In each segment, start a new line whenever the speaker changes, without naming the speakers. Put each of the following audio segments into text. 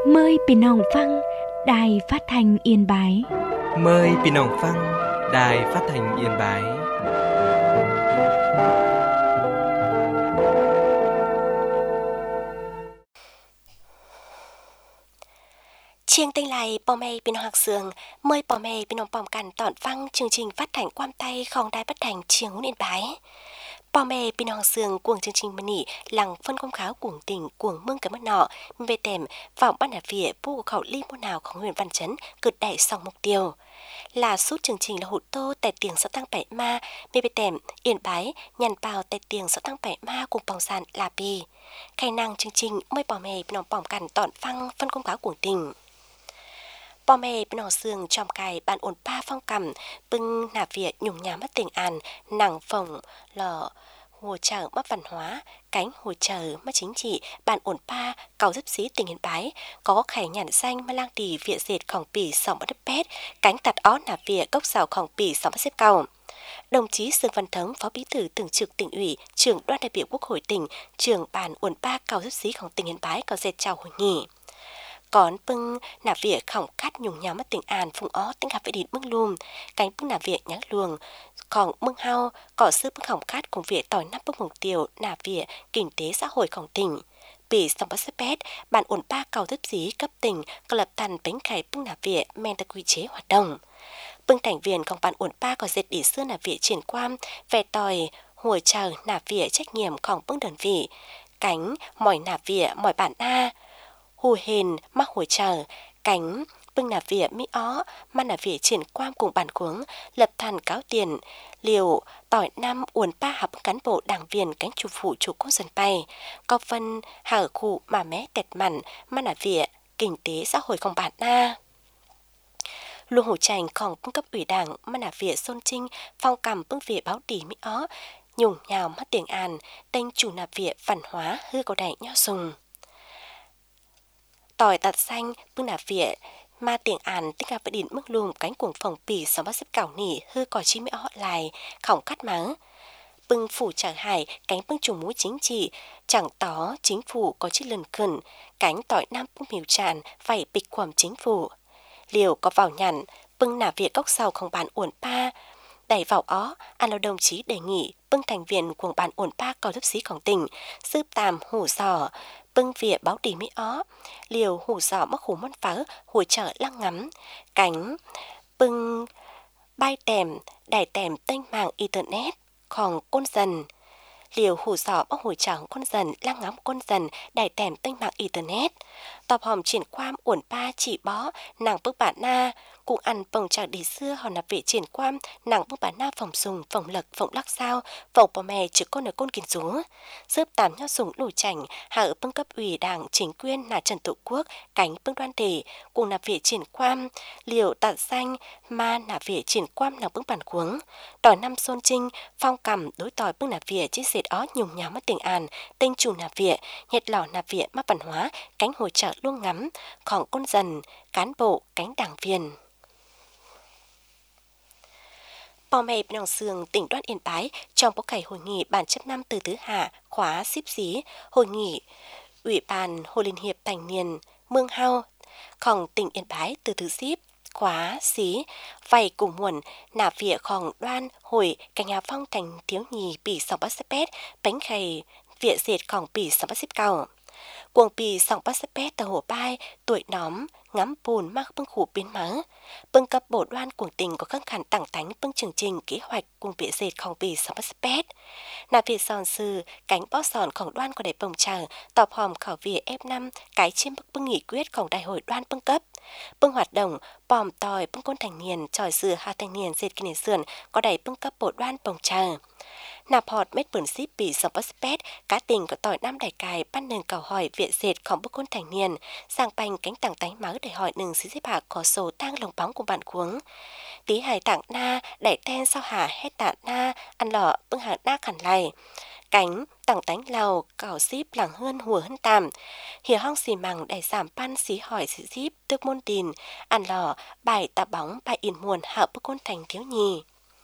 Mời Bình Hồng Phăng, Đài Phát thanh Yên Bái.
Mời Bình Hồng Phăng, Đài Phát thanh Yên Bái.
Chiêng tinh lại bò mê Bình Hồng Sương, mời bò mê Bình Hồng Bòm Cằn tọn phăng chương trình phát thanh quan tay không đài phát thanh Chiêng Hún Yên Bái. Bò mê Bình Hồng Sương cuồng chương trình mân nỉ lằng phân công kháo cuồng tình cuồng mương cái mất nọ về tèm vào ban đạp vỉa bu khẩu ly môn nàoของhuyện Văn Chấn cực đẩy xong mục tiêu là suốt chương trình là hụt tô tại tiền sáu tăng bảy ma về tèm Yên Bái nhằn bào tại tiền sáu tăng bảy ma cùng bòng sàn là pi khai năng chương trình mời bò mê Bình Hồng Bòm Cằn tọn phăng phân công kháo cuồng tình. Bò mê bên hò xương trong cài bạn ổn pa phong cầm bưng nạp việt nhung nhà mất tình an nàng phồng lò hồ trợ mất văn hóa cánh hồ trợ mất chính trị bạn ổn pa cầu giúp xí tình Yên Bái có khải nhản xanh mà lang tì viện dệt khổng pỉ sòng bắt đất pét cánh tạt ó nạp việt gốc xào khổng pỉ sòng bắt xếp cầu. Đồng chí Dương Văn Thống, Phó Bí thư Thường trực Tỉnh ủy, trưởng Đoàn đại biểu Quốc hội tỉnh, trưởng ban ổn pa cầu giúp xí khổng tỉnh Yên Bái có dệt chào hội nghị. Còn bưng nạp việc khổng cắt nhung nhà mất tình an phùng ó tính gặp vệ địt bưng lùm cánh bưng nạp việc nhắn luồng khổng bưng hao cỏ sư bưng khổng cắt cùng việc tỏi năm bưng mục tiêu nạp việc kinh tế xã hội khổng tỉnh bị xong bắt xếp bét bản ổn ba cầu thức dí cấp tỉnh có lập thành bánh khải bưng nạp việc men ta quy chế hoạt động bưng thành viênของbản ổn ba có dệt đi xưa nạp việc triển quan về tỏi hồi chờ nạp việc trách nhiệmของbưng đơn vị cánh mỏi nạp việc mỏi bản a hù hền mắc hồi chờ cánh bưng nạp vỉa mỹ ó mà nạp vỉa triển quan cùng bản cuống lập thành cáo tiền liều tỏi năm uồn pa học cán bộ đảng viên cánh chủ phụ chủ quốc dân bay có phân hở khu mà mé tẹt mặn mà nạp vỉa kinh tế xã hộiของbản na luôn hổ trànhของbưng cấp ủy đảng mà nạp vỉa xôn trinh phong cầm bưng vỉa báo tỉ mỹ ó nhung nhào mắt tiếng an tên chủ nạp vỉa văn hóa hư cầu đẩy nho sùng tỏi tạt xanh bưng nạp vỉa mà tiếng an tiếng gặp đỉnh mức lùm cánh cuồng phòng pỉ sáu bát xếp cảo nỉ hư cò chi mỹ họ lại khổng cắt máng bưng phủ chẳng hải cánh bưng chủ mũi chính trị chẳng tó chính phủ có chiếc lần khẩn cánh tỏi nam bưng miều tràn phải bịch quầm chính phủ liều có vào nhằn bưng nạp vỉa gốc sau không bàn uổng pa đẩy vào ó an lao đồng chí đề nghị bưng thành viên của bàn uổng pa có lớp xíของtỉnh sư tàm hủ giò bưng vỉa báo đỉ mỹ ó liều hủ giò mắc hủ món phớ hủ chợ lăng ngắm cánh bưng bay tèm đài tèm tên mạng internetของcôn dần liều hủ giò mắc hủ chợ côn dần lăng ngắm côn dần đài tèm tên mạng internet tọp hòm triển quan uổng pa chỉ bó nàng bức bản na cụ ăn bồng chả đi xưa họ nạp vệ triển quan nàng bức bản na phòng sùng phòng lật phòng lắc sao phòng bò mè chứ con ở con kiến rúa giúp tạm nhau sùng lùi chảnh hạ ở bưng cấp ủy đảng chính quyền là Trần Tổ Quốc cánh bưng đoan thể cùng nạp vệ triển quan liều tạt xanh ma nạp vệ triển quan nàng bưng bản cuống tỏi năm xôn trinh phong cầm đối tỏi bưng nạp vệ chiếc dệt ó nhung nhào mắt tình an tên chủ nạp vệ nhiệt lò nạp vệ mắt văn hóa cánh hồi trợ luôn ngắmของcon dần cán bộ cánh đảng viên. Bò mê Bình Hồng Sương tỉnh Đoan Yên Bái trong bối cảnh hội nghị bản chấp năm từ thứ hạ khóa xíp xí hội nghị ủy ban hội liên hiệp thành niên mương haoของtỉnh Yên Bái từ thứ xíp khóa xí vay cùng muộn nạp vỉaของđoan hội cảnh nhà phong thành thiếu nhì bị sòng bắt xếp pét bánh khay vỉa dệtของbị sòng bắt xếp cầu cuồng pì sòng bắt xếp pét tờ hồ bai tuổi nóm ngắm bùn mắc bưng khủ biến mắng bưng cấp bộ đoan cuồng tình có các khăn tặng thánh bưng chương trình kế hoạch cùng vỉa dệtของpì sòng bắt xếp pét nạp vỉa sòn sư cánh bó sònของđoan có để bồng chờ tọp hòm khảo vỉa F5 cái chiêm bưng nghị quyếtของđại hội đoan bưng cấp bưng hoạt động bòm tòi bưng côn thành niên tròi dừa hà thành niên dệt kinh sườn có đẩy bưng cấp bộ đoan bồng chờ nạp họt mét bẩn xíp bị sòng bắt pét cá tình có tỏi nam đại cài ban nền cầu hỏi viện dệtของbức côn thành niên sang banh cánh tảng tánh máu để hỏi nừng xí xếp hạ có sổ tang lồng bóng của bạn cuống tí hài tảng na đẩy ten sao hà hết tạ na ăn lọ bưng hạ na khẩn lầy cánh tảng tánh lầu cào xíp làng hơn hùa hơn tàm hiểu hong xì mằng đẩy giảm pan xí hỏi xí xíp tước môn đìn ăn lọ bài tạ bóng bài in muồn hạ bức côn thành thiếu nhì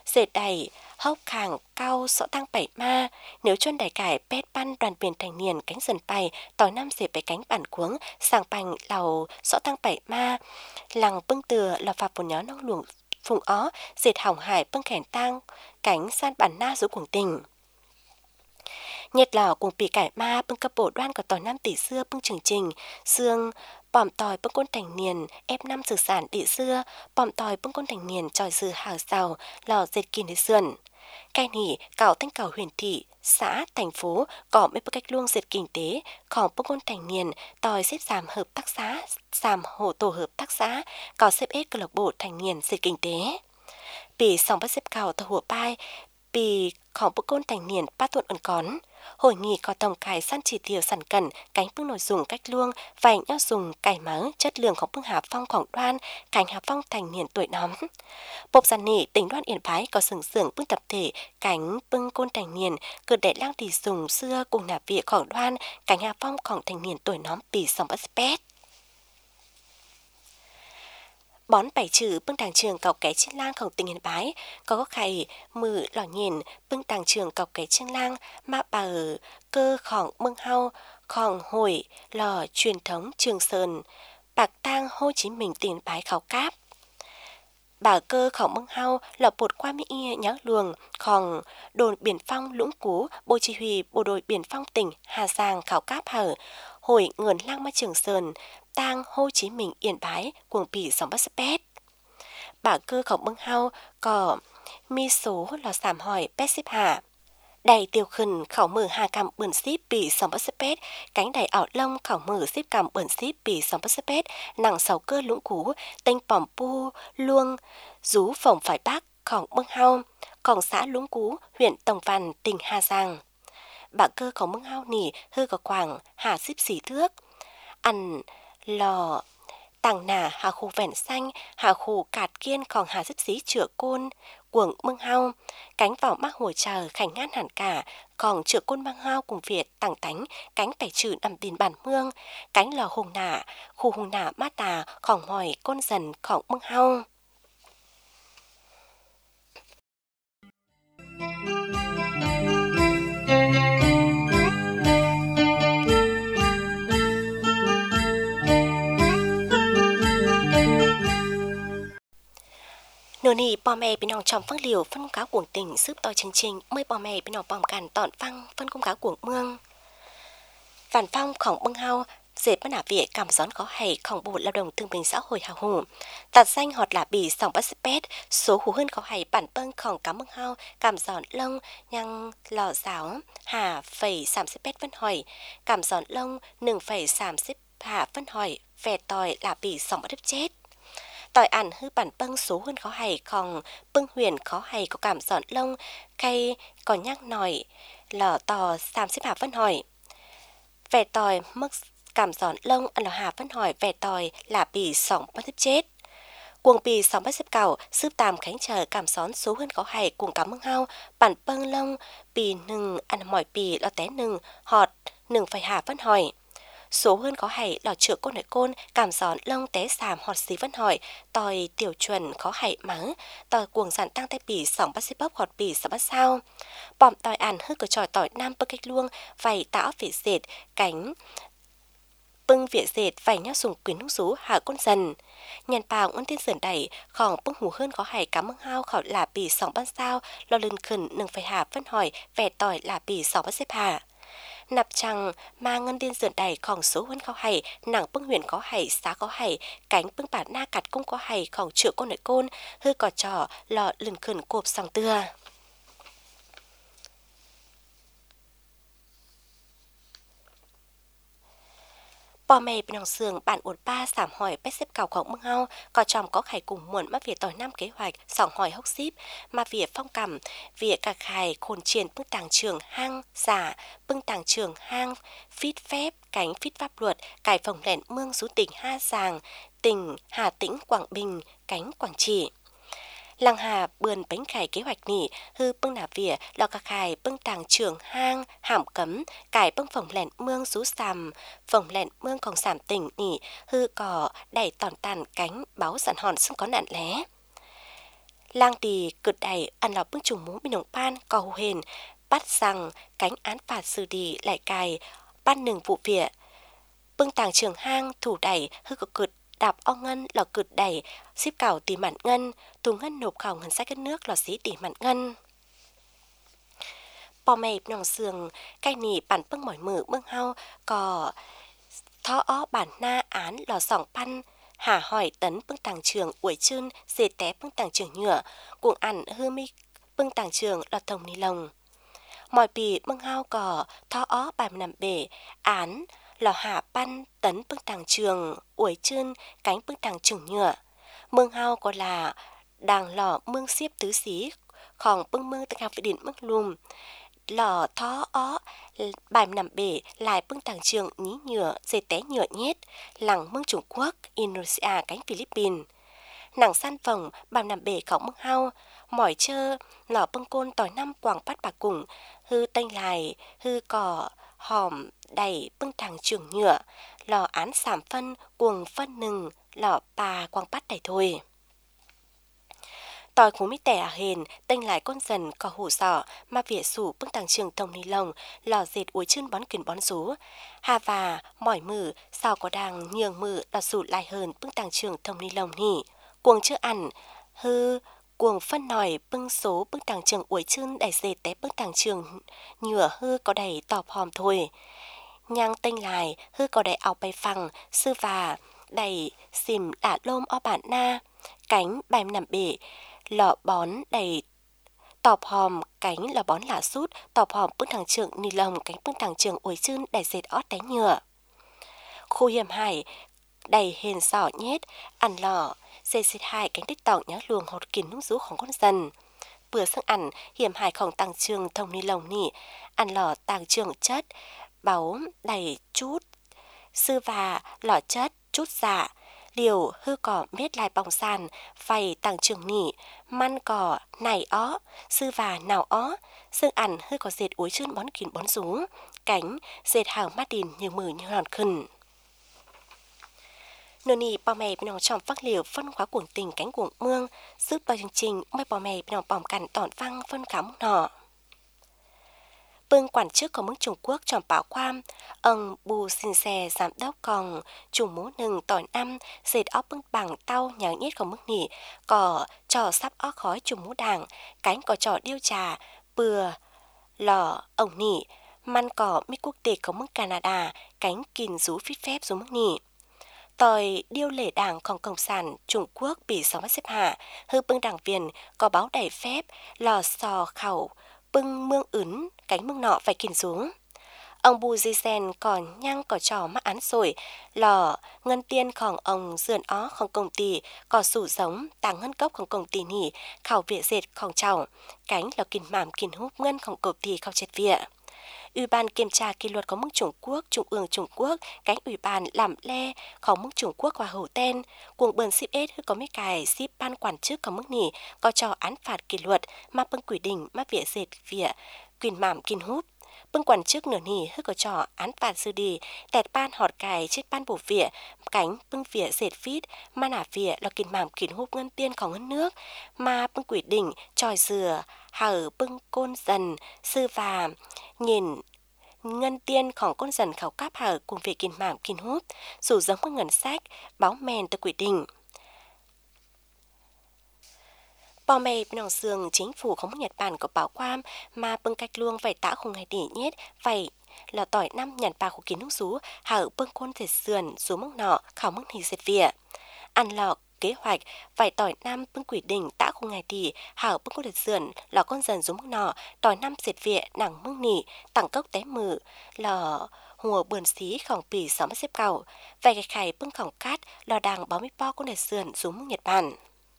dệt đầy hốc khàng cao sọ tăng bảy ma, nếu chôn đại cải pét ban đoàn biển thành niên cánh dần bay, tỏi năm dệt bảy cánh bản cuống, sàng bành lầu sọ tăng bảy ma, lằng bưng từa là phạt một nhó nông luồng phùng ó, dệt hỏng hải bưng khẻn tang, cánh san bản na giữa cuồng tình. Nhiệt lò cùng bị cải ma bưng cấp bộ đoan của tỏi năm tỷ xưa bưng trường trình, xương bòm tỏi bưng côn thành niên ép năm sử sản địa xưa, bòm tỏi bưng côn thành niên tròi dư hào sào, lò dệt kín để sườn. Cái nỉ cào thanh cào huyền thị, xã, thành phố có mấy bức cách luông dệt kinh tế, còn bưng côn thành niên tòi xếp giảm hợp tác xã, giảm hộ tổ hợp tác xã, có xếp ết câu lạc bộ thành niên dệt kinh tế. Bị sòng bắt xếp cào tờ hùa bai, bịของbức côn thành niên ba tuần ẩn cón. Hội nghị có tổng cải săn chỉ tiêu sản cần, cánh bưng nội dung cách luông, vành nhau dùng cải mớ, chất lượngของbưng hạ phongของđoan, cảnh hạ phong thành niên tuổi nóm. Bộc giàn nỉ tỉnh đoan Yên Bái có sừng sưởng bưng tập thể, cánh bưng côn thành niên, cử đệ lang tỷ dùng xưa cùng nạp vịของđoan, cảnh hạ phongของthành niên tuổi nóm bị sòng bắt spét. Bón bảy trừ bưng tàng trường cọc cái trên langของtỉnh Yên Bái, có khải mử lò nhìn bưng tàng trường cọc cái trên lang mà bờ cơของmương hao,ของhồi lò truyền thống Trường Sơn, bạc tang Hồ Chí Minh tỉnh Yên Bái khảo cáp. Bà cơของmương hao là bột qua mỹ nhớ luồng,ของđồn biên phong Lũng Cú, bộ chỉ huy bộ đội biên phong tỉnh Hà Giang khảo cáp hở, hồi ngườn lang ma Trường Sơn, tang Hồ Chí Minh Yên Bái, cuồng bỉ sòng bắt spét. Bà cơของmương hao có mi số là giảm hỏi pét xếp hạ. Đầy tiêu khẩn khảo mở hà cầm bẩn xíp bị sòng bắt spét, cánh đầy ảo lông khảo mở xíp cầm bẩn xíp bị sòng bắt spét, nặng sáu cơ Lũng Cú, tên bỏm pu, luông, rú phòng phải bắc,ของmương hao,ของxã Lũng Cú, huyện Tổng Văn, tỉnh Hà Giang. Bà cơของmương hao nỉ hư có quảng hà xíp xỉ thước, ăn lò tàng nà hà khu vẻn xanh, hà khu cạt kiênของhà xíp xí chữa côn, cuồng mương hao, cánh vào mắc hồi chờ khảnh ngăn hẳn cả, còn chữa côn mương hao cùng Việt tàng tánh, cánh tẩy trừ nằm tiền bản mương, cánh lò hùng nà, khu hùng nà mát tà,ของhỏi côn dầnของmương hao. Nửa nỉ bò mẹ bên nòng trong phân liều phân cáo cuồng tình giúp tôi chương trình mới bò mẹ bên nòng bòm cằn tọn phăng phân công cáo cuồng mương. Vạn phongของbưng hao dệt bất nả viện cảm gión có hayของbộ lao động thương binh xã hội hào hùng. Tạt danh họt là bì sòng bắt spét, số hủ hơn có hay bản bưngของcá mưng hao cảm gión lông nhang lò giáo hà phẩy sàm spét phân hỏi, cảm gión lông 1,30 hà phân hỏi, vẻ tòi là bì sòng bắt chết. Tỏi ản hư bản bưng số hơn khó hay còn bưng huyền khó hay có cảm giòn lông khay còn nhắc nòi lò tò xàm xếp hạ phân hỏi. Vẻ tỏi mức cảm giòn lông ăn lò hà phân hỏi vẻ tỏi là bì sòng bắt chết. Cuồng bì sòng bắt xếp cầu sư tàm khánh chờ cảm gión số hơn khó hay cuồng cá mưng hao bản bưng lông bì nừng ăn mỏi bì lo té nừng họt nừng phải hà phân hỏi. Số hơn có hay lò chữa côn nội côn cảm gión lông té sàm họt xí vẫn hỏi tòi tiểu chuẩn có hay mắng tòi cuồng giản tăng tay bỉ sòng bắt xếp bóp họt bỉ sòng bắt sao bòm tòi ản hư cửa tròi tòi nam bơ cách luông vầy táo vị dệt cánh bưng viện dệt vầy nhau dùng quyến hút rú hạ côn dần nhàn bào ngân tiên sườn đẩy khoảng bưng hủ hơn có hay cá mưng hao khỏi là bỉ sòng bắt sao lo lên khẩn nừng phải hạ phân hỏi vẻ tòi là bỉ sòng bắt xếp hạ. Nạp chẳng mà ngân tiên dườn đầyของsố huân có hay, nặng bưng huyền có hay, xá có hay, cánh bưng bản na cặt cung có hay,ของchữa côn nội côn, hư cỏ trò, lọ lừng khẩn cộp sòng tưa. Bò mẹ bên hồng sườn bạn uốn ba giảm hỏi bét xếp càoของmưng hao, có chồng có khải cùng muộn mà việc tỏi năm kế hoạch, sòng hỏi hốc xíp, mà việc phong cầm, việc cả khải khôn triển bưng tàng trường hang, giả, bưng tàng trường hang, phít phép, cánh phít pháp luật, cải phòng lẻn mương rú tỉnh Hà Giang, tỉnh Hà Tĩnh, Quảng Bình, cánh Quảng Trị. Lăng hà bươn bánh khải kế hoạch nỉ hư bưng nà vỉa lò cả khải bưng tàng trường hang hàm cấm cải bưng phòng lẹn mương rú sàm phòng lẹn mương còn sàm tỉnh nỉ hư cỏ đẩy tòn tàn cánh báo sản hòn xưng có nạn lé lang tì cực đẩy ăn lò bưng trùng mú bên đồng pan có hù hền bắt rằng cánh án phạt xử đi lại cài ban nừng vụ vỉa bưng tàng trường hang thủ đẩy hư cực đạp o ngân lò cực đẩy xếp cào tỉ mặn ngân tù ngân nộp khảo ngân sách đất nước lò xí tỉ mặn ngân bò mày nòng sườn cay nỉ bản bưng mỏi mử bưng hao cò thó ó bản na án lò sòng pan hà hỏi tấn bưng tàng trường uổi chưn dê té bưng tàng trường nhựa cuồng ẩn hư mi bưng tàng trường lò thồng ni lồng mọi bì bưng hao cò thó ó bài nằm bể án lò hạ pan tấn bưng tàng trường uổi chưn cánh bưng tàng trường nhựa mương hao có là đàng lò mương xiếp tứ xí khòng bưng mương tàng vị điện bưng lùm lò thó ó bài nằm bể lại bưng tàng trường nhí nhựa dây té nhựa nhét lẳng mương Trung Quốc Indonesia cánh Philippines nàng san vòng bài nằm bể khổng mương hao mỏi chơ lò bưng côn tỏi năm quảng bắt bà cùng hư tanh lại hư cỏ hòm đầy bưng tàng trường nhựa lò án sảm phân cuồng phân nừng lò bà quang bắt đầy thôi tỏi khú mi tẻ hền tênh lại con dần có hủ sọ mà vỉa sủ bưng tàng trường thông ni lồng lò dệt uối chân bón kền bón rú hà và mỏi mử sao có đàng nhường mử lò sủ lại hơn bưng tàng trường thông ni lồng nỉ cuồng chưa ăn hư cuồng phân nòi bưng số bưng tàng trường uối chân đầy dệt té bưng tàng trường nhựa hư có đầy tọp hòm thôi nhang tênh lại hư có đầy áo bay phẳng sư và đầy xìm đả lôm o bản na cánh bài nằm bể lọ bón đầy tọp hòm cánh lò bón lả sút tọp hòm bưng thằng trường ni lồng cánh bưng thằng trường uối chưn đầy dệt ót đáy nhựa khu hiểm hải đầy hền sỏ nhét ăn lò dệt xịt hải cánh tích tỏng nhá luồng hột kín nung rúของcon dần vừa sang ăn hiểm hảiของtàng trường thông ni lồng nỉ ăn lò tàng trường chất báu đầy chút sư và lò chất chút dạ liều hư cỏ miết lại bóng sàn phày tàng trường nỉ man cỏ này ó sư và nào ó xương ăn hư có dệt uối chưn bón kín bón rú cánh dệt hàng mát đìn như mử như hòn khẩn nô nì bò mè bên trong phát liều phân khóa cuồng tình cánh cuồng mương giúp bao chương trình mới bò mè bên bòm cằn tỏn văng phân khám nọ bưng quản chức của mức Trung Quốc tròn bảo khoam ông bù xin xe giám đốc còn chủ mũ nừng tỏi năm dệt óc bưng bằng tao nháo nhét của mức nỉ cỏ trò sắp óc khói chủ mũ đảng cánh cỏ trò điêu trà bừa lò ổng nỉ man cỏ mỹ quốc tịch của mức Canada cánh kìn rú phít phép rú mức nỉ tỏi điêu lễ đảngของcộng sản Trung Quốc bị 6 xếp hạ hư bưng đảng viên có báo đầy phép lò sò khẩu bưng mương ướn cánh mương nọ phải kìm xuống ông bù di sen còn nhang cỏ trò mắc án rồi lò ngân tiênของông dườn óของcông ty có sủ giống tàng ngân cốcของcông ty nỉ khảo viện dệtของcháu cánh là kìm mảm kìm hút ngânของcông ty khảo chết viện Ủy ban kiểm tra kỷ luật của mức Trung Quốc, Trung ương Trung Quốc, cánh ủy ban làm le của mức Trung Quốc và hậu tên, cuồng bờn ship S có mấy cài ship ban quản chức của mức nỉ có cho án phạt kỷ luật mà bưng quỷ đình mà vỉa dệt vỉa quyền mảm kinh hút. Bưng quản chức nửa nỉ hư có cho án phạt sư đi, tẹt ban họt cài chết ban bổ vỉa, cánh bưng vỉa dệt phít, mà nả vỉa là quyền mảm kinh hút ngân tiênของngân nước, mà bưng quỷ đình, tròi dừa, hở bưng côn dần, sư và nhìn ngân tiênของcon dần khảo cáp hở cùng việc kìm mảm kìm hút, dù giống các ngân sách, báo mèn từ quỷ đình. Bò mày bên nòng sườn chính phủ không Nhật Bản có báo quan mà bưng cách luông phải tả không ngày đỉ nhét phải là tỏi năm Nhật Bản của kiến nước rú hở bưng côn thể sườn xuống mức nọ khảo mức thì dệt vỉa ăn lọ kế hoạch phải tỏi năm bưng quỷ đình tả không ngày đỉ hở bưng côn thể sườn lọ con dần xuống mức nọ tỏi năm dệt vỉa nặng mức nỉ tặng cốc té mử lọ hùa bườn xí khổng pì 6 xếp cầu vài cái khải bưng khổng cát lọ đàng báo mi po côn thể sườn xuống mức Nhật Bản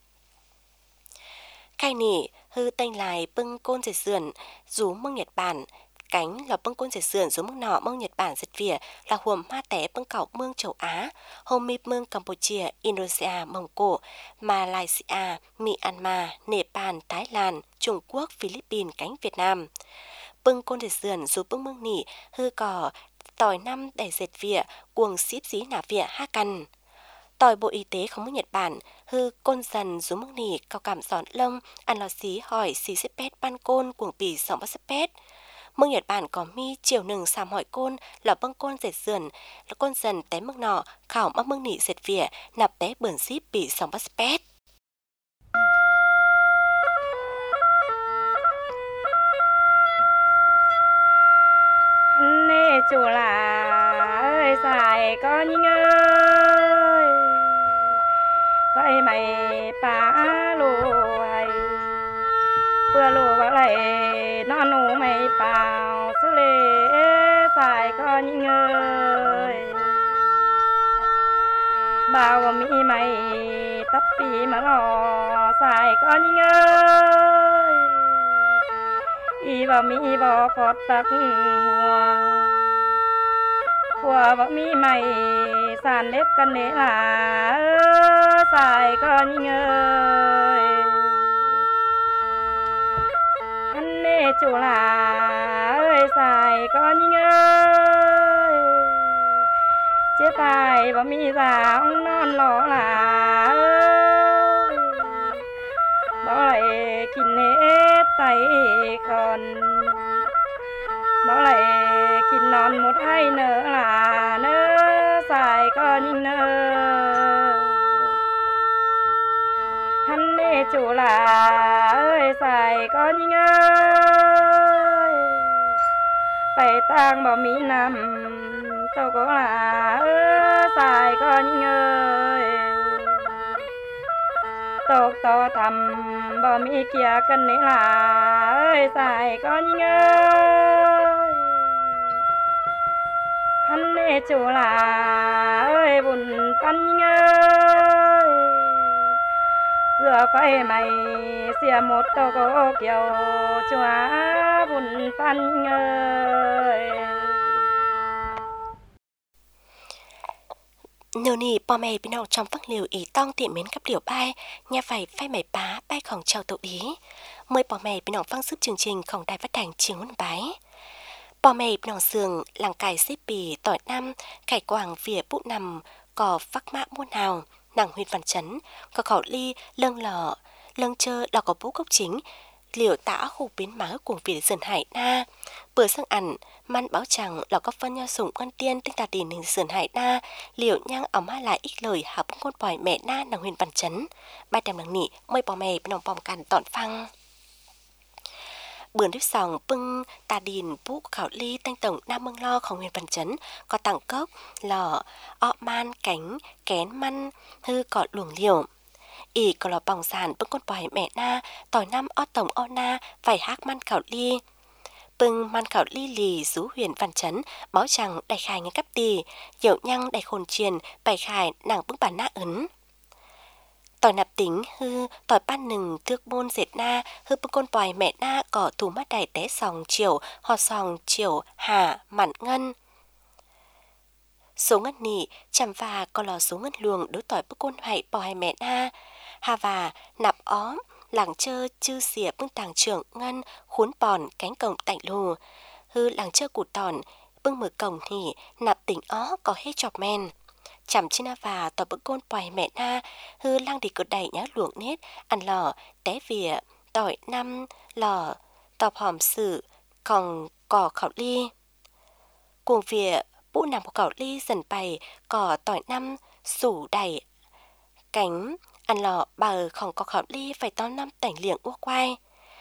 khai nỉ hư tênh lại bưng côn dệt sườn rú mương Nhật Bản cánh là bưng côn dệt sườn rú mương nọ mương Nhật Bản dệt vỉa là huồm ma té bưng cẩu mương châu Á hôm mi mương Campuchia Indonesia Mông Cổ Malaysia Myanmar Nepal Thái Lan Trung Quốc Philippines cánh Việt Nam bưng côn dệt sườn rú bưng mương nỉ hư cò tỏi năm để dệt vỉa cuồng xíp dí nả vỉa ha căn Tỏi Bộ Y tế không mức Nhật Bản, hư côn dần rú mức nỉ cao cảm giòn lông, ăn lò xí hỏi xí xếp pét ban côn cuồng bì sòng bắt xếp pét. Mức Nhật Bản có mi chiều nừng xàm hỏi côn, lò băng côn dệt sườn, là côn dần té mức nọ, khảo mắc mức nỉ dệt vỉa, nạp té bườn xíp bì sòng bắt xếp pét.
Nê chủ là ơi xài có những ơi vậy mày phá lùi bữa lùi vào lại non nụ mày bảo xử lý xài có những ơi bao mỹ mày tấp bì mà lò xài có những ơi y vào mỹ vào phọt tắc của vợ mi mày sàn nếp cân nế là xài con những ơi anh nê chủ là ơi xài con những ơi chế tài vợ mi già ông non lò là ơi bảo lại kín hết tay còn bảo lại kín non một hai nữa là nơ xài con nhìn nơ hắn nê chủ là ơi xài con nhìn ơi phải tang bảo mỹ nằm tôi có là xài con nhìn ơi tộc to thầm bảo mỹ kia cần nấy là ơi xài con nhìn ơi hắn nê chủ là ơi buồn pan ơi giờ phải mày xìa một tô có kiểu chua buồn pan ơi
Nô nì bò mày bên đầu trong phát liều ý tong tiện mến cấp liều bay, nhà phải phai mày bá bay khổng chào tự ý. Mời bò mày bên đầu phăng sức chương trình khổng đài phát hành chiếng huấn bái. Bò mày bên đầu sườn làng cải xếp bì tỏi năm, cải quảng vỉa bụ nằm, có phắc mã muôn hào, nàng huyên văn chấn, có khẩu ly, lâng lò, lâng chơ đỏ có bố cốc chính, liều tả hù biến má cùng vì sườn hải na. Bữa sang ẩn, man báo chẳng là có phân nho sủng ngân tiên tinh tà đình hình sườn hải na, liều nhang ống mai lại ít lời hạ bông con bòi mẹ na nàng huyền văn chấn. Bài đàm nàng nị, mời bò mày bên đồng bòm cằn tọn phăng. Bữa đếp sòng bưng tà đình bú khảo ly tanh tổng nam mương lo không huyền văn chấn, có tặng cốc, lò, ọ man, cánh, kén măn, hư cọ luồng liều. Ý có lò bỏng sàn bưng con bòi mẹ na, tỏi năm ọ tổng ọ na, phải hát man khảo ly. Bưng man khảo ly lì rú huyền văn chấn, báo chẳng đại khai nghe cấp tì, dậu nhăng đại khôn truyền, bài khai nàng bưng bản na ấn. Tỏi nạp tính hư, tỏi ban nừng thước môn dệt na, hư bưng con bòi mẹ na có thủ mắt đầy té sòng chiều, hò sòng chiều, hà, mặn ngân. Số ngân nị, chằm và có lò số ngân luồng đối tỏi bưng con hoại bòi mẹ na, hà và nạp óm. Làng chơ chư xìa bưng tàng trưởng ngân khuốn bòn cánh cổng tạnh lù hư làng chơ cụt tòn bưng mở cổng thì nạp tỉnh ó có hết chọc men chằm trên và tỏ bưng côn bòi mẹ na hư lang đi cột đầy nhá luộc nết ăn lò té vỉa tỏi năm lò tọp hòm sử còn cỏ khảo ly cuồng vỉa bụ nằm của khảo ly dần bày cỏ tỏi năm sủ đầy cánh ăn lò bờ không có khảo ly phải to năm tảnh liệng uốc quay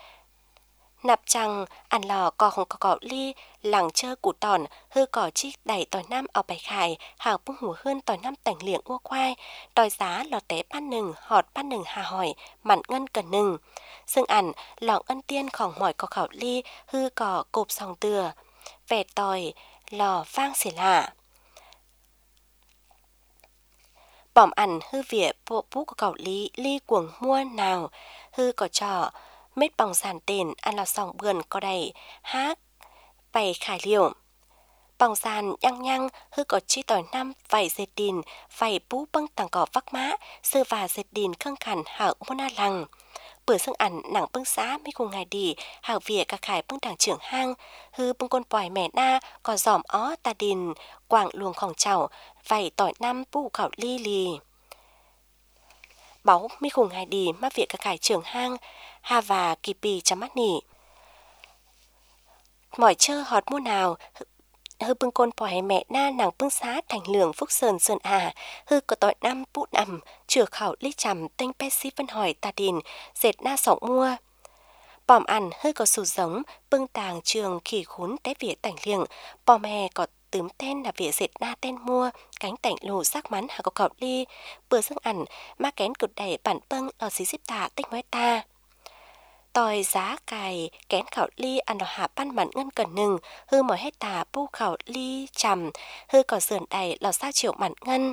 nạp chăng ăn lò có không có khảo ly làng chơ củ tòn hư cỏ chích đẩy tỏi năm ở bài khải hào bung hủ hơn tỏi năm tảnh liệng uốc quay đòi giá lò té pan nừng họt pan nừng hà hỏi mặn ngân cần nừng xương ăn lòng ân tiên khỏng mỏi có khảo ly hư cỏ cộp sòng từa vẻ tỏi lò vang xỉ lạ bỏm ăn hư vỉa bộ bú của cậu ly cuồng mua nào hư có trò mết bỏng sàn tiền ăn lò sòng bườn có đầy hát bày khải liều bỏng sàn nhăng nhăng hư có chi tỏi năm vảy dệt đìn vảy bú băng tàng cỏ vắc mã sư và dệt đìn khăng khẳng hảo môn a lằng bữa xương ẩn nặng bưng xã mấy cùng ngày đi hảo vỉa cả khải bưng đảng trưởng hang hư bưng con bòi mẹ na có giòm ó ta đìn quảng luồng khòng chảo vảy tỏi năm bù khảo ly lì báu mi khủng ngày đi má việc cả cải trường hang ha và kỳ pì chấm mắt nỉ mỏi chơ họt mua nào hư bưng côn pòi mẹ na nàng bưng xá thành lường phúc sơn sơn hư có tội năm bút nằm chừa khẩu lý chầm tên pe si phân hỏi ta đình dệt na sọng mua bòm ăn hơi có sù giống bưng tàng trường khỉ khún té vỉa tảnh liệng bòm hè có tướm tên là vỉa dệt na tên mua cánh tảnh lù sắc mắn hà có cọp ly bữa dương ẩn ma kén cực đẩy bản bưng ở xí xếp tả tích nói ta tòi giá cài kén khảo ly ăn đỏ hạ pan mặn ngân cần nừng hư mỏi hết tà pu khảo ly chầm hư có sườn đầy lò sao triệu mặn ngân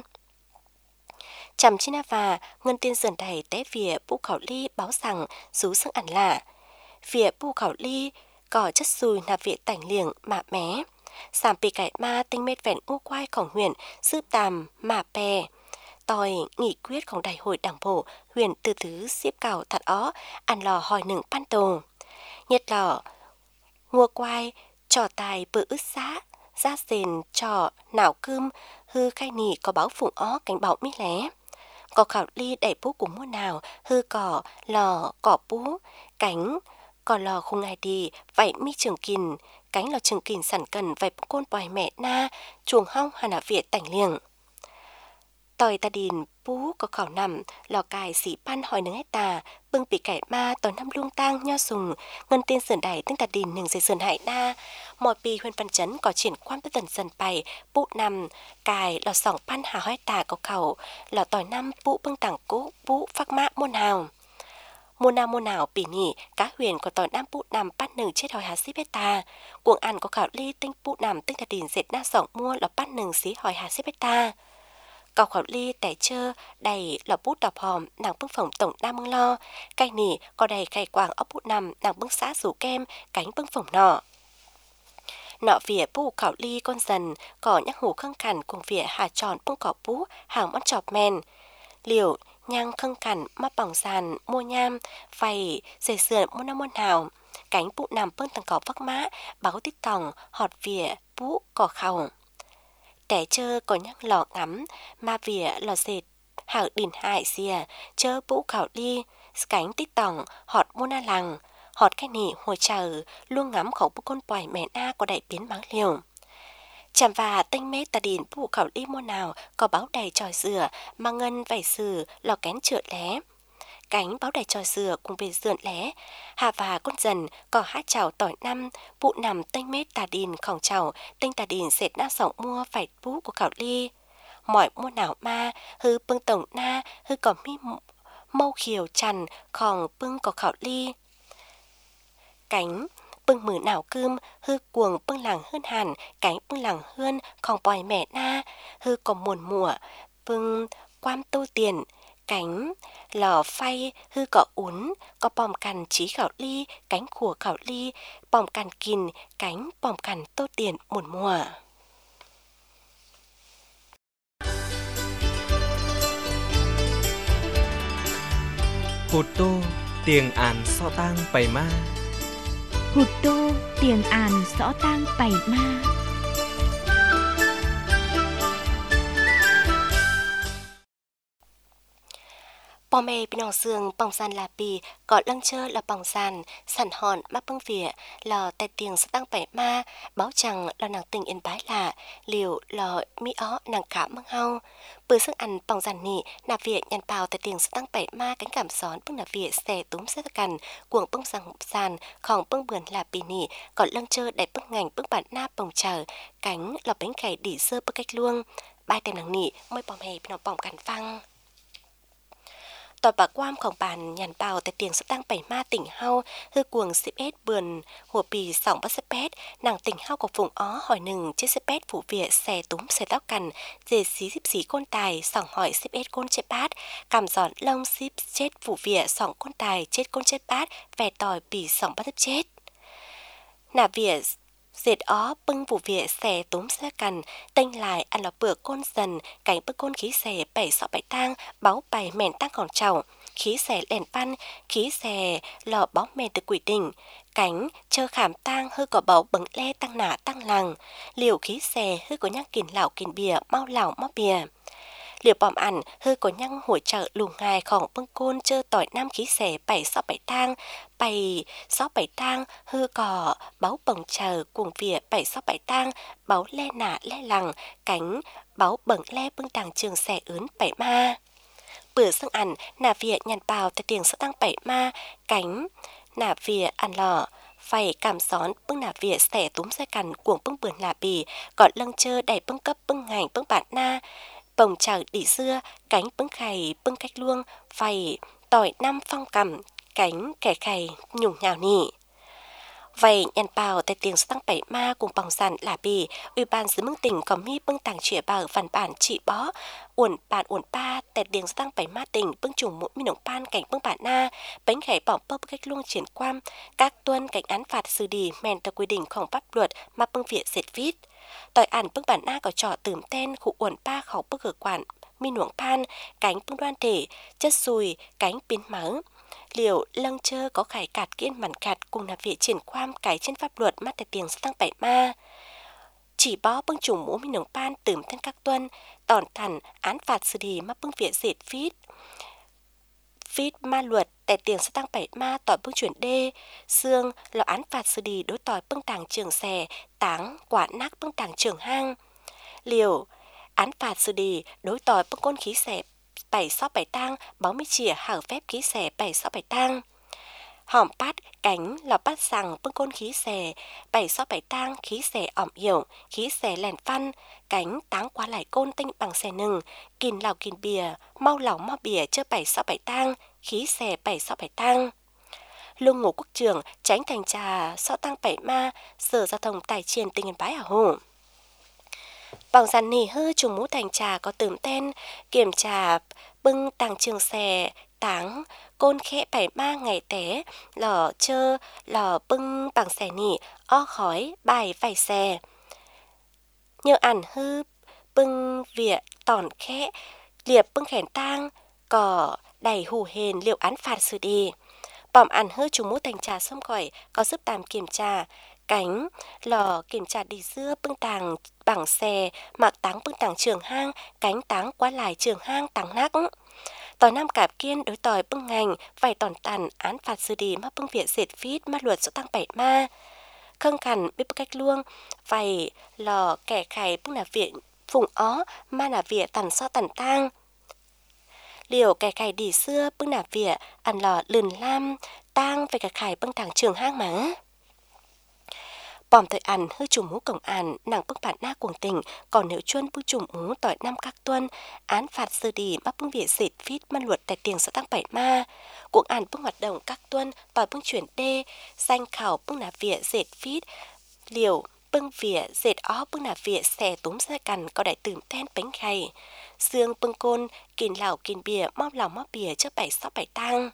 chầm chi na và ngân tiên sườn đầy té vỉa pu khảo ly báo rằng rú sưng ẩn lạ vỉa pu khảo ly cỏ chất xùi là vỉa tảnh liềng mạ mé sàm pì cải ma tinh mết vẹn u quaiของhuyện sư tàm mạ pè tòi nghị quyếtของđại hội đảng bộ huyện từ thứ xếp cào thật ó ăn lò hỏi nừng pan tồ nhiệt lò ngua quai trò tài bự ướt xã ra sền trò nảo cơm hư khai nỉ có báo phụng ó cánh bảo mi lé có khảo ly đẩy bú cùng mua nào hư cỏ lò cỏ bú cánh cỏ lò không ngày đi vậy mi trường kìn cánh lò trường kìn sẵn cần vậy côn bòi mẹ na chuồng hong hà nà việt tảnh liềng tòi ta đình bú có khảo nằm lò cài xỉ pan hỏi nướng hecta bưng bị cải ma tòi năm luông tang nho sùng ngân tiên sườn đẩy tinh ta đình nừng dây sườn hại na mọi pi huyện văn chấn có triển quan tới tần dần bày bụ nằm cài lò sòng pan hà hỏi tà có khẩu lò tòi năm bụ bưng tảng cũ bụ phác mã môn nào bỉ nhỉ cá huyền có tòi năm bụ nằm pan nừng chết hỏi hà xí beta cuồng ăn có khảo ly tinh bụ nằm tinh ta đình dệt na sòng mua lò pan nừng xí hỏi hà xí beta cào khảo ly tẻ chơ đầy lò bút đọc hòm nàng bưng phòng tổng đa mưng lo cay nỉ có đầy cày quàng ốc bút nằm nàng bưng xã rủ kem cánh bưng phòng nọ vỉa bù khảo ly con dần cỏ nhắc hủ khăng cằn cùng vỉa hà tròn bưng cỏ bú hàng món chọp men liều nhang khăng cằn mắt bằng sàn mua nham phày dày sườn môn nào cánh bụ nằm bưng tầng cỏ vắc mã báo tít tòng họt vỉa bú cỏ khảo tẻ chơ có nhắc lò ngắm ma vỉa lò dệt hảo đỉnh hại xìa chơ bũ khảo ly cánh tít tòng họt môn na lằng họt cái nỉ hồi chờ luôn ngắm khẩu bút con bòi mẹ na có đại biến báng liều chạm và tinh mê ta đỉnh bũ khảo ly môn nào có báo đầy tròi dừa mà ngân vảy sừ lò kén trượt lé cánh báo đầy tròi dừa cùng về dườn lé hà và con dần có hát chào tỏi năm bụ nằm tinh mết tà đìn khổng chào tinh tà đìn dệt na sòng mua phải bú của khảo ly mọi mua nào ma hư bưng tổng na hư có mi mâu khiều chằn khòng bưng có khảo ly cánh bưng mử nào cơm hư cuồng bưng làng hơn hẳn cánh bưng làng hơn khòng bòi mẹ na hư có muồn mùa bưng quam tô tiền cánh lò phay hư cọ uốn có bòm cằn trí khảo ly cánh khủa khảo ly bòm cằn kìn cánh bòm cằn tô tiền muồn mùa
Hụt tô tiền àn so tang bày ma
hụt tô tiền àn rõ tang bày ma
bò mê bên nòng xương bỏng sàn là bì có lăng chơ là bỏng sàn sản hòn mắc bưng vỉa lò tay tiền sẽ tăng bảy ma báo chẳng là nàng tình yên bái là liều lò mi ó nàng cả măng hau bữa sức ăn bỏng sàn nỉ nạp vỉa nhàn bào tay tiền sẽ tăng bảy ma cánh cảm xón bưng nạp vỉa xẻ túm xe cằn cuồng bưng sàn khòng bưng bườn là bì nỉ còn lăng chơ đầy bưng ngành bưng bản na bồng chờ cánh lò bánh cày đỉ sơ bưng cách luông ba tem nàng nỉ mới bò mê bên nòng bỏng cằn phăng tòa bà quamของbàn nhàn bào tại tiền sẽ tăng bảy ma tỉnh hao hư cuồng xếp ết bườn hùa bì sòng bắt xếp ết nàng tỉnh hao của vùng ó hỏi nừng chết xếp ết phụ vỉa xè túm xè tóc cằn dề xí côn tài sòng hỏi xếp ết côn chết bát cảm giòn lông xếp chết phụ vỉa sòng côn tài chết côn chết bát vẻ tòi bì sòng bắt xếp chết nà vỉa dệt ó bưng vụ vỉa xẻ túm xe cằn tênh lại ăn lò bữa côn dần cánh bức côn khí xẻ bảy sọ bảy tang báo bày mèn tang còn chảo khí xẻ lèn văn khí xẻ lò bó mèn từ quỷ đỉnh cánh chơ khảm tang hư có bầu bứng le tăng nả tăng lằng liều khí xẻ hư có nhắc kìn lão kìn bìa mau lão mau bìa liệu bòm ảnh hơi có nhăng hỗ trợ lù ngàiของbưng côn chơ tỏi năm khí xẻ bảy sáu bảy tang hư cỏ báo bồng chờ cuồng vỉa bảy sáu bảy tang báo le nả le lằng cánh báo bẩn le bưng tàng trường xẻ ướn bảy ma bữa sang ảnh nà vỉa nhàn bào tại tiền sáu tăng bảy ma cánh nà vỉa ăn lò phải cảm xón bưng nà vỉa xẻ túm xe cằn cuồng bưng bườn là bì gọt lâng chơ đầy bưng cấp bưng ngành bưng bạn na bồng chờ đỉ xưa cánh bưng khày bưng cách luông phải tỏi năm phong cầm cánh kẻ khày nhung nhào nỉ vậy nhàn bào tại tiền tăng bảy ma cùng bòng sàn là bì ủy ban xứ mương tỉnh có mi bưng tàng chĩa bờ văn bản trị bó uẩn pa tại tiền tăng bảy ma tỉnh bưng trùng mũi mi nồng pan cảnh bưng bản na bánh khải bỏ bơ cách luông triển quan các tuân cảnh án phạt xử đi men theo quy địnhของpháp luật mà bưng viện dệt viết tỏi ảnh bưng bản na có trọ tửm tên khu uẩn pa khẩu bưng cửa quản mi nuộng pan cánh bưng đoan thể chất xùi cánh pin mỡ liệu lăng chơ có khải cạt kiên mặn cạt cùng là việc triển khoam cái trên pháp luật mắt tại tiền tăng bảy ma chỉ bó bưng trùng mũ mi nồng pan tửm tên các tuân tòn thẳng án phạt xử lý mà bưng việc dệt viết ma luật tại tiền tăng bảy ma tỏi bưng chuyển đê xương là án phạt xử lý đối tỏi bưng tàng trường xè táng quả nát bưng tàng trường hang liều án phạt xử lý đối tỏi bưng côn khí xẻ bảy sáu bảy tang báo mi chìa hở phép khí xẻ bảy sáu bảy tang hòm pát cánh lò pát rằng bưng côn khí xẻ bảy sáu bảy tang khí xẻ ỏm hiểu khí xẻ lèn văn cánh táng qua lại côn tinh bằng xẻ nừng kìn lào kìn bìa mau lỏng mau bìa chơ bảy sáu bảy tang khí xẻ bảy sáu bảy tang lung ngũ quốc trưởng tránh thành trà sau tăng bảy ma sở giao thông tài triền tình yên bái ở hồ bằng dàn nỉ hư trùng mũ thành trà có tửm tên kiểm trà bưng tàng trường xè táng côn khẽ bảy ma ngày té lò chơ lò bưng bằng xè nỉ o khói bài vài xè nhờ ảnh hư bưng vỉa tòn khẽ liệp bưng khẻn tang cỏ đầy hù hền liệu án phạt xử đi bỏm ảnh hư trùng mũ thành trà xông khỏi có giúp tàm kiểm tra cánh lò kiểm tra đi dưa bưng tàng bằng xe mặc táng bưng tàng trường hang cánh táng qua lại trường hang táng nắc tỏi nam cạp kiên đối tỏi bưng ngành vài tòn tàn án phạt xử lý mà bưng viện dệt viết ma luật số tăng bảy ma khâng khẩn biết cách luông vài lò kẻ khải bưng là viện phùng ó mà là viện tàn so tàn tang liều kẻ khải đi xưa bưng là viện ăn lò lườn lam tang về kẻ khải bưng tàng trường hang má bòm thời ăn hư trùng mũ cổng ăn nàng bưng bản na cuồng tình còn nếu chuân bưng trùng mũ tỏi năm các tuân án phạt xử lý mà bưng viện dệt viết man luật tại tiền sẽ tăng bảy ma cuồng ăn bưng hoạt động các tuân tỏi bưng chuyển đê danh khảo bưng là viện dệt viết liều bưng viện dệt ó bưng là viện xẻ túm xe cằn có đại tửm ten bánh khay xương bưng côn kìn lảo kìn bìa móc lòng móc bìa trước bảy sáu bảy tang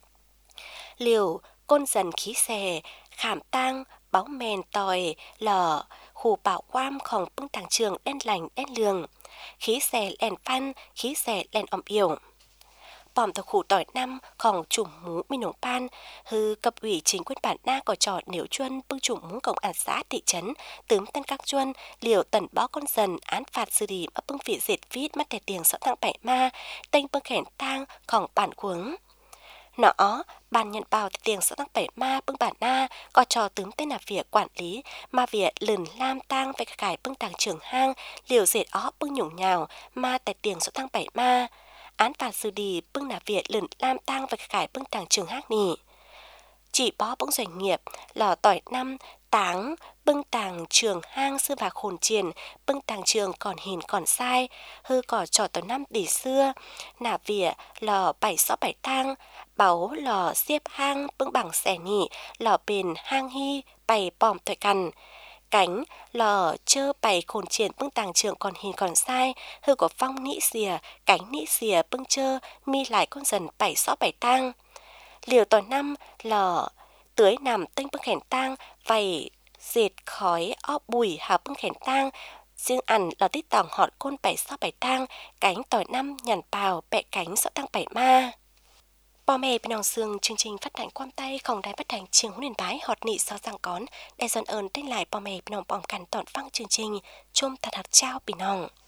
liều côn dần khí xè khảm tang báo mèn tòi lò hù bảo quamของbưng tàng trường đen lành đen lường khí xè lèn phan khí xè lèn ỏm yểu bòm tàu khủ tỏi nămของchủng mũ mi nồng pan hư cấp ủy chính quyền bản na có trò nếu chuân bưng chủng mũ cộng ản xã thị trấn tướng tân các chuân liều tần bó con dần án phạt xử lý mà bưng vị dệt viết mắt thẻ tiền sợ tăng bảy ma tên bưng khẻn tangของbản cuống nó bàn nhận bào tiền sẽ tăng bảy ma bưng bản na có trò tướng tên là việc quản lý mà việc lườn lam tang về cải bưng tàng trường hang liều dệt ó bưng nhủng nhào mà tại tiền sẽ tăng bảy ma án phạt xử lý bưng là việc lườn lam tang về cải bưng tàng trường hang nỉ chỉ bó bưng doanh nghiệp lò tỏi năm táng bưng tàng trường hang xưa và khổn triền bưng tàng trường còn hiền còn sai hư cỏ trò tỏi năm đỉ xưa nà vỉa lò bảy sáu bảy tang bảo lò xiếp hang bưng bằng xẻ nỉ lò bền hang hy bày bòm thổi cằn cánh lò chơ bày khổn triền bưng tàng trường còn hiền còn sai hư có phong nĩ xìa cánh nĩ xìa bưng chơ mi lại con dần bảy sáu bảy tang liều tỏi năm lò tưới nằm tinh bưng khẻn tang vầy dệt khói ó bùi hào bưng khẻn tang riêng ăn lò tít tòng họt côn bảy sáu bảy tang cánh tỏi năm nhằn bào bẹ cánh sợ tăng bảy ma bò mẹ bên nòng xương chương trình phát hành quan tay không đài phát hành trường huấn luyện bái họt nị sao giang cón đại dọn ơn tên lại bò mẹ bên nòng bòm cằn tọn phăng chương trình chôm thật hạt trao bên nòng